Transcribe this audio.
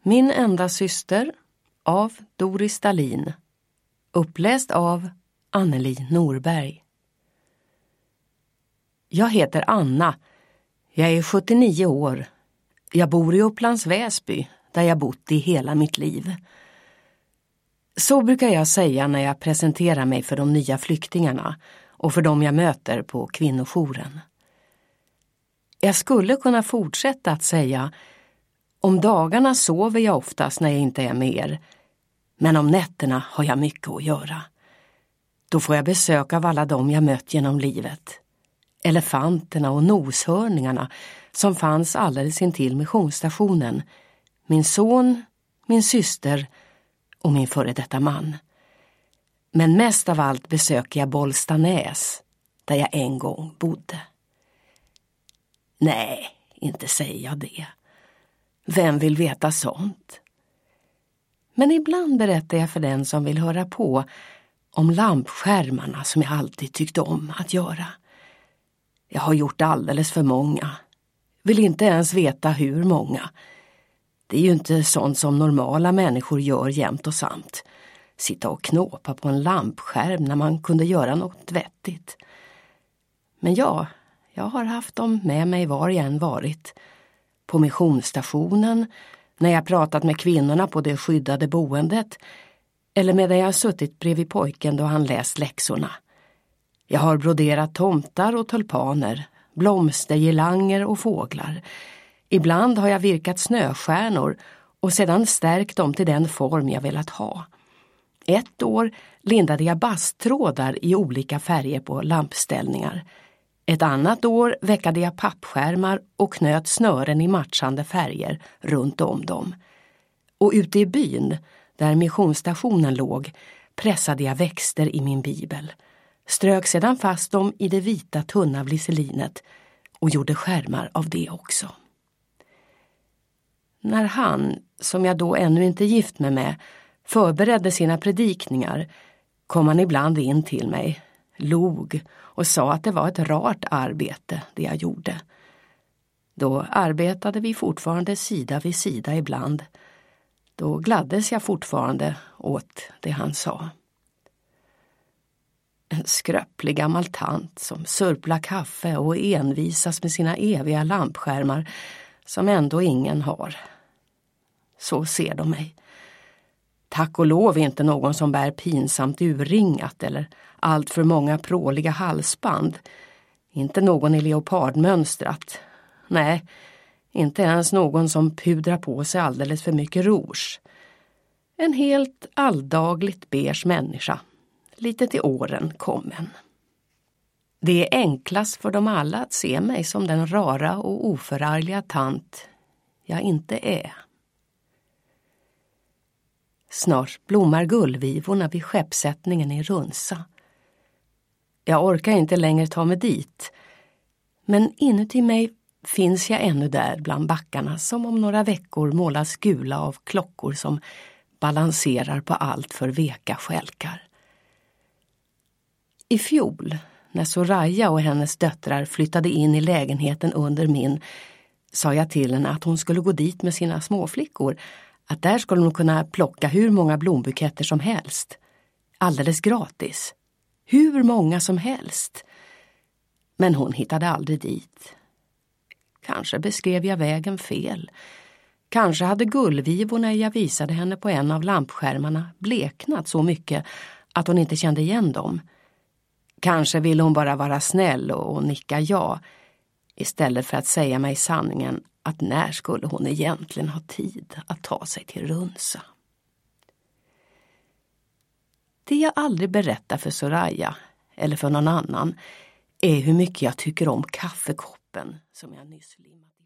Min enda syster av Doris Dahlin. Uppläst av Anneli Norberg. Jag heter Anna. Jag är 79 år. Jag bor i Upplands Väsby, där jag bott i hela mitt liv. Så brukar jag säga när jag presenterar mig för de nya flyktingarna och för dem jag möter på kvinnojouren. Jag skulle kunna fortsätta att säga: om dagarna sover jag oftast när jag inte är med er, men om nätterna har jag mycket att göra. Då får jag besök av alla dem jag mött genom livet. Elefanterna och noshörningarna som fanns alldeles intill missionsstationen. Min son, min syster och min före detta man. Men mest av allt besöker jag Bollstanäs, där jag en gång bodde. Nej, inte säger jag det. Vem vill veta sånt? Men ibland berättar jag för den som vill höra på om lampskärmarna som jag alltid tyckte om att göra. Jag har gjort alldeles för många. Vill inte ens veta hur många. Det är ju inte sånt som normala människor gör jämt och samt. Sitta och knåpa på en lampskärm när man kunde göra något vettigt. Men jag har haft dem med mig var jag än varit. På missionsstationen, när jag pratat med kvinnorna på det skyddade boendet, eller medan jag suttit bredvid pojken då han läst läxorna. Jag har broderat tomtar och tulpaner, blomstergirlanger och fåglar. Ibland har jag virkat snöstjärnor och sedan stärkt dem till den form jag velat ha. Ett år lindade jag basttrådar i olika färger på lampställningar. Ett annat år veckade jag pappskärmar och knöt snören i matchande färger runt om dem. Och ute i byn, där missionsstationen låg, pressade jag växter i min bibel. Strök sedan fast dem i det vita tunna vliselinet och gjorde skärmar av det också. När han, som jag då ännu inte gift mig med, förberedde sina predikningar kom han ibland in till mig, log och sa att det var ett rart arbete det jag gjorde. Då arbetade vi fortfarande sida vid sida ibland. Då gladdes jag fortfarande åt det han sa. En skröplig gammal tant som surplar kaffe och envisas med sina eviga lampskärmar som ändå ingen har. Så ser de mig. Tack och lov inte någon som bär pinsamt urringat eller allt för många pråliga halsband. Inte någon i leopardmönstrat. Nej, inte ens någon som pudrar på sig alldeles för mycket rouge. En helt alldagligt beige människa. Lite till åren kommen. Det är enklast för dem alla att se mig som den rara och oförargliga tant jag inte är. Snart blommar gullvivorna vid skeppsättningen i Runsa. Jag orkar inte längre ta mig dit, men inuti mig finns jag ännu där bland backarna som om några veckor målas gula av klockor som balanserar på allt för veka skälkar. I fjol, när Soraya och hennes döttrar flyttade in i lägenheten under min, sa jag till henne att hon skulle gå dit med sina småflickor, att där skulle hon kunna plocka hur många blombuketter som helst. Alldeles gratis. Hur många som helst. Men hon hittade aldrig dit. Kanske beskrev jag vägen fel. Kanske hade gullvivorna jag visade henne på en av lampskärmarna bleknat så mycket att hon inte kände igen dem. Kanske ville hon bara vara snäll och nicka ja, istället för att säga mig sanningen att när skulle hon egentligen ha tid att ta sig till Runsa. Det jag aldrig berättar för Soraya eller för någon annan är hur mycket jag tycker om kaffekoppen som jag nyss limmat.